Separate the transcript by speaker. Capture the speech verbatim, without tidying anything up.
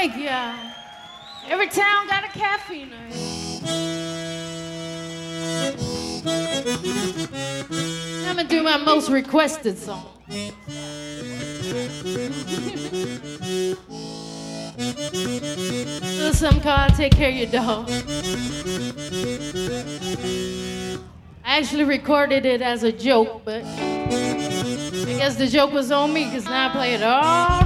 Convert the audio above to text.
Speaker 1: Thank you. Every town got a cafe night. I'm gonna do my most requested song. There's some called Take Care of Your Dog. I actually recorded it as a joke, but I guess the joke was on me because now I play it all